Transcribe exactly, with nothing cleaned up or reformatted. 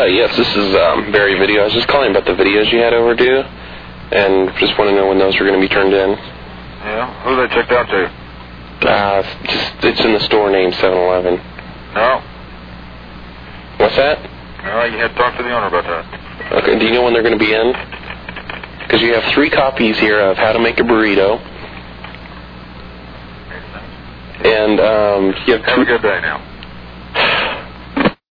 yes, this is um, Barry Video. I was just calling about the videos you had overdue, and just want to know when those were going to be turned in. Yeah? Who they checked out to? Uh, just, it's in the store name seven eleven. No. What's that? No, you had to talk to the owner about that. Okay, do you know when they're going to be in? Because you have three copies here of How to Make a Burrito. And, um, you have, have two, a good day now.